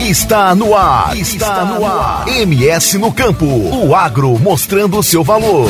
Está no ar. Está no ar. MS no Campo. O agro mostrando o seu valor.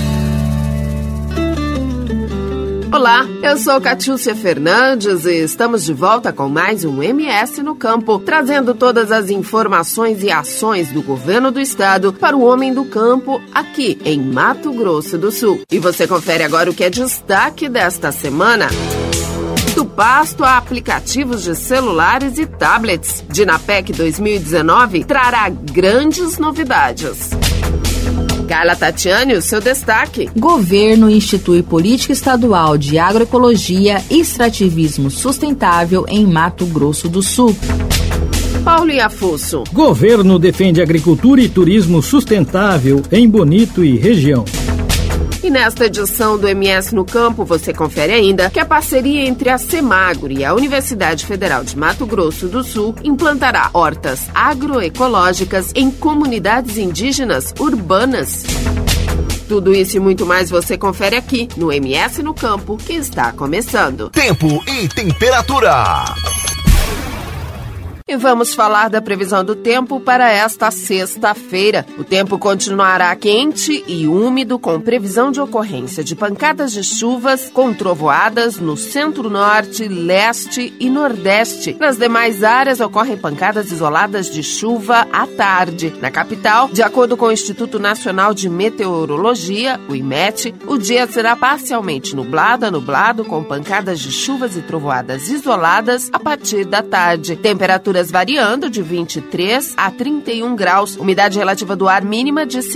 Olá, eu sou Catiúcia Fernandes e estamos de volta com mais um MS no Campo, trazendo todas as informações e ações do governo do estado para o homem do campo aqui em Mato Grosso do Sul. E você confere agora o que é destaque desta semana. Do pasto a aplicativos de celulares e tablets, Dinapec 2019 trará grandes novidades. Carla Tatiani, o seu destaque. Governo institui política estadual de agroecologia e extrativismo sustentável em Mato Grosso do Sul. Paulo Iafusso. Governo defende agricultura e turismo sustentável em Bonito e região. E nesta edição do MS no Campo, você confere ainda que a parceria entre a Semagro e a Universidade Federal de Mato Grosso do Sul implantará hortas agroecológicas em comunidades indígenas urbanas. Tudo isso e muito mais você confere aqui no MS no Campo, que está começando. Tempo e temperatura. E vamos falar da previsão do tempo para esta sexta-feira. O tempo continuará quente e úmido, com previsão de ocorrência de pancadas de chuvas com trovoadas no centro-norte, leste e nordeste. Nas demais áreas ocorrem pancadas isoladas de chuva à tarde. Na capital, de acordo com o Instituto Nacional de Meteorologia, o IMET, o dia será parcialmente nublado, com pancadas de chuvas e trovoadas isoladas a partir da tarde. Temperaturas variando de 23 a 31 graus, umidade relativa do ar mínima de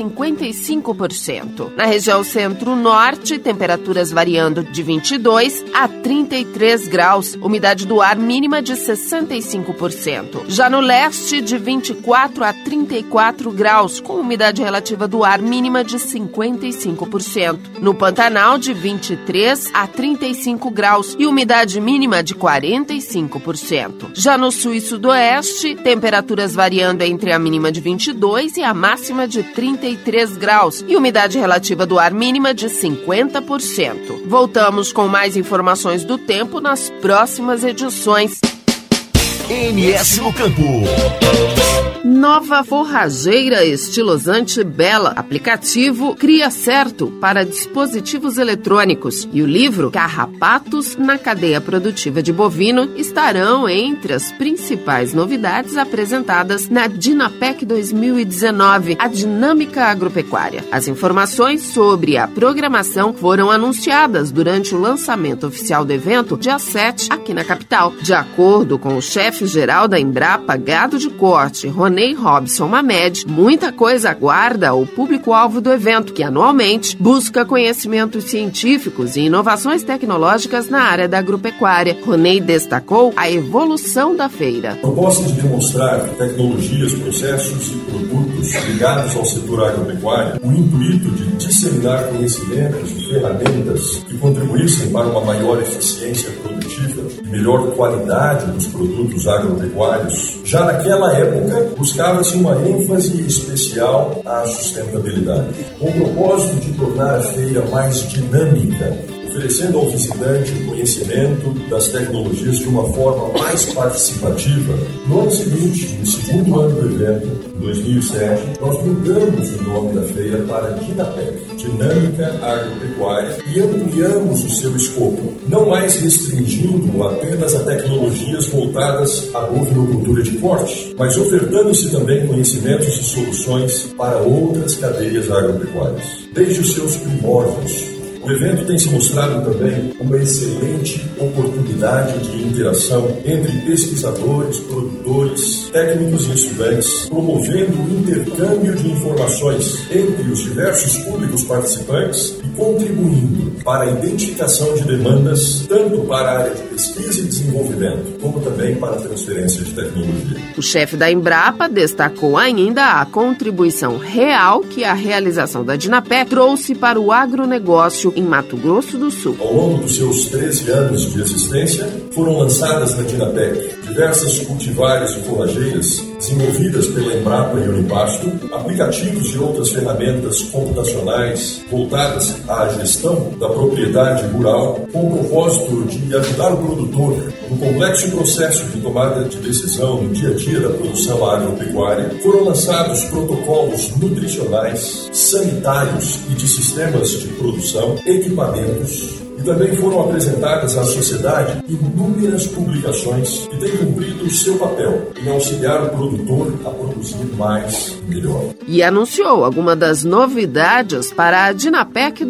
55%. Na região centro-norte, temperaturas variando de 22 a 33 graus, umidade do ar mínima de 65%. Já no leste, de 24 a 34 graus, com umidade relativa do ar mínima de 55%. No Pantanal, de 23 a 35 graus e umidade mínima de 45%. Já no sul e sudoeste, temperaturas variando entre a mínima de 22 e a máxima de 33 graus e umidade relativa do ar mínima de 50%. Voltamos com mais informações do tempo nas próximas edições. MS no Campo. Nova forrageira estilosante Bela. Aplicativo Cria Certo para dispositivos eletrônicos. E o livro Carrapatos na cadeia produtiva de bovino estarão entre as principais novidades apresentadas na Dinapec 2019, a dinâmica agropecuária. As informações sobre a programação foram anunciadas durante o lançamento oficial do evento, dia 7, aqui na capital. De acordo com o chefe-geral da Embrapa Gado de Corte, Ronei Robson Mamed, muita coisa aguarda o público-alvo do evento, que anualmente busca conhecimentos científicos e inovações tecnológicas na área da agropecuária. Ronei destacou a evolução da feira. A proposta de demonstrar tecnologias, processos e produtos ligados ao setor agropecuário, o intuito de disseminar conhecimentos e ferramentas que contribuíssem para uma maior eficiência produtiva e melhor qualidade dos produtos agropecuários. Já naquela época, buscava-se uma ênfase especial à sustentabilidade, com o propósito de tornar a feira mais dinâmica, oferecendo ao visitante o conhecimento das tecnologias de uma forma mais participativa. No ano seguinte, no segundo ano do evento, em 2007, nós mudamos o nome da feira para Dinapec, Dinâmica Agropecuária, e ampliamos o seu escopo, não mais restringindo apenas a tecnologias voltadas à bovinocultura de corte, mas ofertando-se também conhecimentos e soluções para outras cadeias agropecuárias. Desde os seus primórdios, o evento tem se mostrado também uma excelente oportunidade de interação entre pesquisadores, produtores, técnicos e estudantes, promovendo o intercâmbio de informações entre os diversos públicos participantes e contribuindo para a identificação de demandas tanto para a área de pesquisa e desenvolvimento, como também para a transferência de tecnologia. O chefe da Embrapa destacou ainda a contribuição real que a realização da Dinapec trouxe para o agronegócio em Mato Grosso do Sul. Ao longo dos seus 13 anos de existência, foram lançadas na Dinapec diversas cultivares e forrageiras desenvolvidas pela Embrapa e Unipasto, aplicativos e outras ferramentas computacionais voltadas à gestão da propriedade rural, com o propósito de ajudar o produtor no complexo processo de tomada de decisão no dia a dia da produção agropecuária. Foram lançados protocolos nutricionais, sanitários e de sistemas de produção, equipamentos, e também foram apresentadas à sociedade inúmeras publicações que têm cumprido o seu papel em auxiliar o produtor a produzir mais e melhor. E anunciou algumas das novidades para a Dinapec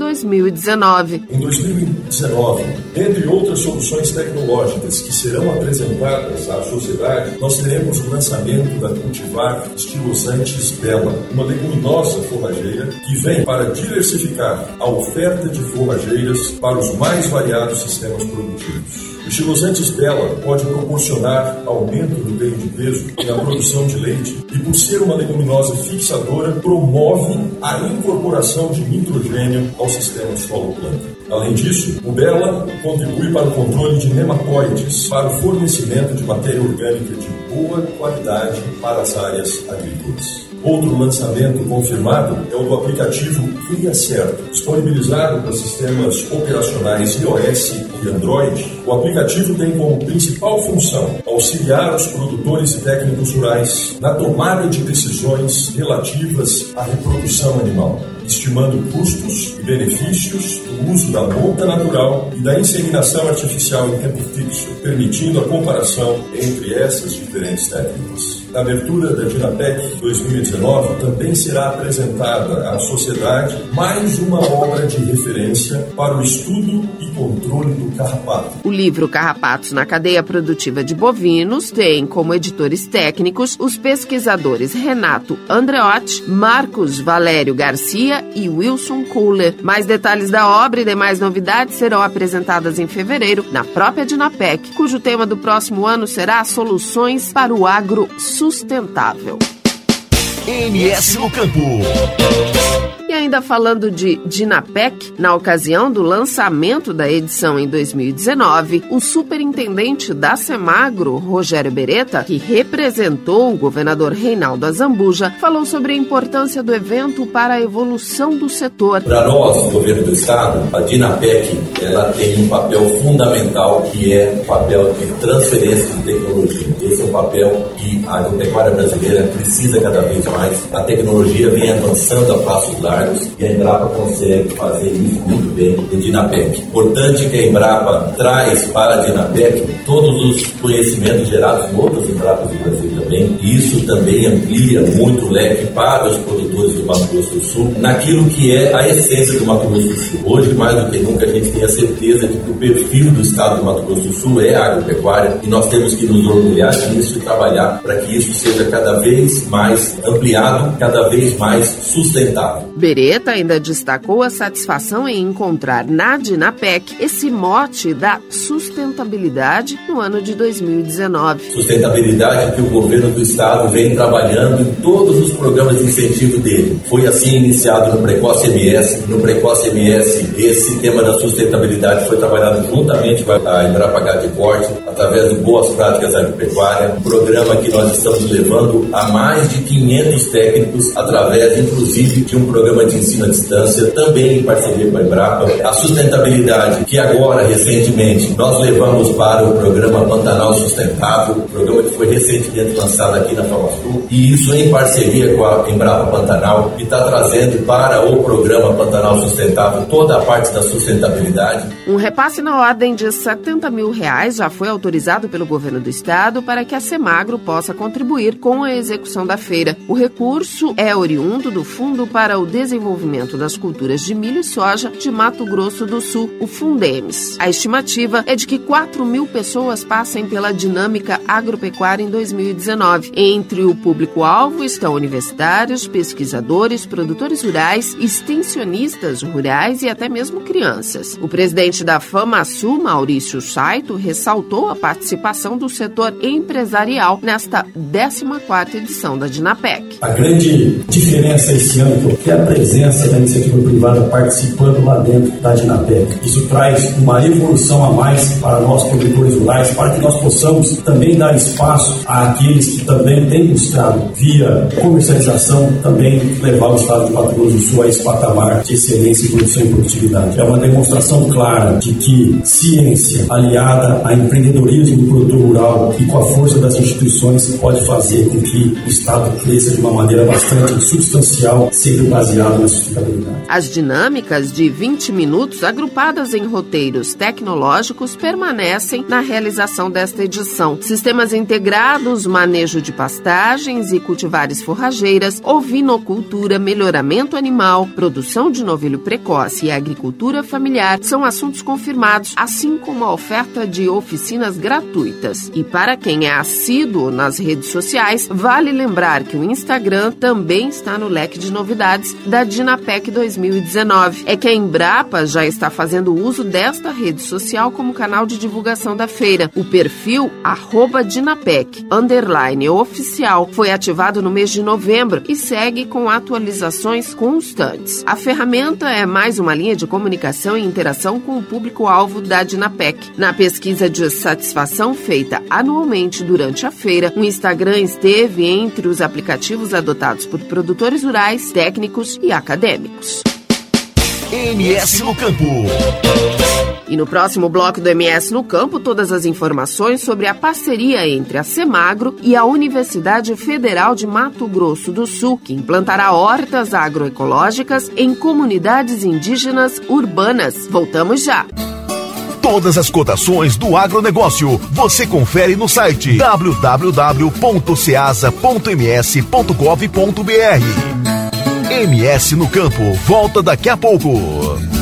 2019. Em 2019, dentre outras soluções tecnológicas que serão apresentadas à sociedade, nós teremos o lançamento da cultivar Estilosantes Bela, uma leguminosa forrageira que vem para diversificar a oferta de forrageiras para os mais variados sistemas produtivos. O Estilosantes Bela pode proporcionar aumento do ganho de peso e na produção de leite e, por ser uma leguminosa fixadora, promove a incorporação de nitrogênio ao sistema solo-planta. Além disso, o Bela contribui para o controle de nematóides, para o fornecimento de matéria orgânica de boa qualidade para as áreas agrícolas. Outro lançamento confirmado é o do aplicativo Cria Certo. Disponibilizado para sistemas operacionais iOS e Android, o aplicativo tem como principal função auxiliar os produtores e técnicos rurais na tomada de decisões relativas à reprodução animal, estimando custos e benefícios do uso da monta natural e da inseminação artificial em tempo fixo, permitindo a comparação entre essas diferentes técnicas. Na abertura da Dinapec 2019, também será apresentada à sociedade mais uma obra de referência para o estudo e controle do carrapato. O livro Carrapatos na Cadeia Produtiva de Bovinos tem como editores técnicos os pesquisadores Renato Andreotti, Marcos Valério Garcia e Wilson Kohler. Mais detalhes da obra e demais novidades serão apresentadas em fevereiro na própria Dinapec, cujo tema do próximo ano será Soluções para o Agro Sustentável. MS no Campo. E ainda falando de Dinapec, na ocasião do lançamento da edição em 2019, o superintendente da Semagro, Rogério Beretta, que representou o governador Reinaldo Azambuja, falou sobre a importância do evento para a evolução do setor. Para nós, governo do estado, a Dinapec ela tem um papel fundamental, que é o papel de transferência de tecnologia. Esse é um papel que a agropecuária brasileira precisa cada vez mais. A tecnologia vem avançando a passos largos e a Embrapa consegue fazer isso muito bem em Dinapec. Importante que a Embrapa traz para a Dinapec todos os conhecimentos gerados em outras Embrapas do Brasil também, e isso também amplia muito o leque para os produtores do Mato Grosso do Sul, naquilo que é a essência do Mato Grosso do Sul. Hoje, mais do que nunca, a gente tem a certeza de que o perfil do estado do Mato Grosso do Sul é a agropecuária, e nós temos que nos orgulhar disso e trabalhar para que isso seja cada vez mais ampliado, cada vez mais sustentável. Beretta ainda destacou a satisfação em encontrar na Dinapec esse mote da sustentabilidade no ano de 2019. Sustentabilidade que o governo do estado vem trabalhando em todos os programas de incentivo dele. Foi assim iniciado no Precoce MS. No Precoce MS, esse tema da sustentabilidade foi trabalhado juntamente com a Embrapa Gado de Corte, através de boas práticas agropecuárias, um programa que nós estamos levando a mais de 500 técnicos, através, inclusive, de um programa de ensino à distância, também em parceria com a Embrapa. A sustentabilidade, que agora, recentemente, nós levamos para o programa Pantanal Sustentável, programa que foi recentemente lançado aqui na FamaSul, e isso em parceria com a Embrapa Pantanal, que está trazendo para o programa Pantanal Sustentável toda a parte da sustentabilidade. Um repasse na ordem de R$70 mil já foi autorizado pelo governo do estado para que a Semagro possa contribuir com a execução da feira. O recurso é oriundo do Fundo para o Desenvolvimento das Culturas de Milho e Soja de Mato Grosso do Sul, o Fundemes. A estimativa é de que 4.000 pessoas passem pela dinâmica agropecuária em 2019. Entre o público-alvo estão universitários, pesquisadores, produtores rurais, extensionistas rurais e até mesmo crianças. O presidente da FamaSul, Maurício Saito, ressaltou a participação do setor empresarial nesta 14ª edição da Dinapec. A grande diferença esse ano é a presença da iniciativa privada participando lá dentro da Dinapec. Isso traz uma evolução a mais para nós produtores rurais, para que nós possamos também dar espaço àqueles que também têm buscado, via comercialização, também levar o estado de Mato Grosso do Sul a esse patamar de excelência em produção e produtividade. É uma demonstração clara de que ciência aliada a empreendedorismo do produtor rural e com a força das instituições pode fazer com que o estado cresça de uma maneira bastante substancial, sempre baseado na sustentabilidade. As dinâmicas de 20 minutos, agrupadas em roteiros tecnológicos, permanecem na realização desta edição. Sistemas integrados, manejo de pastagens e cultivares forrageiras, ovinocultura, melhoramento animal, produção de novilho precoce e agricultura familiar são assuntos confirmados, assim como a oferta de oficinas gratuitas. E para quem é assíduo nas redes sociais, vale lembrar que o Instagram também está no leque de novidades da Dinapec 2019. É que a Embrapa já está fazendo uso desta rede social como canal de divulgação da feira. O perfil @Dinapec_oficial foi ativado no mês de novembro e segue com atualizações constantes. A ferramenta é mais uma linha de comunicação e interação com o público-alvo da Dinapec. Na pesquisa de satisfação feita anualmente durante a feira, o Instagram esteve entre os aplicativos adotados por produtores rurais, técnicos e acadêmicos. MS no Campo. E no próximo bloco do MS no Campo, todas as informações sobre a parceria entre a Semagro e a Universidade Federal de Mato Grosso do Sul, que implantará hortas agroecológicas em comunidades indígenas urbanas. Voltamos já. Todas as cotações do agronegócio você confere no site www.ceasa.ms.gov.br. MS no Campo volta daqui a pouco.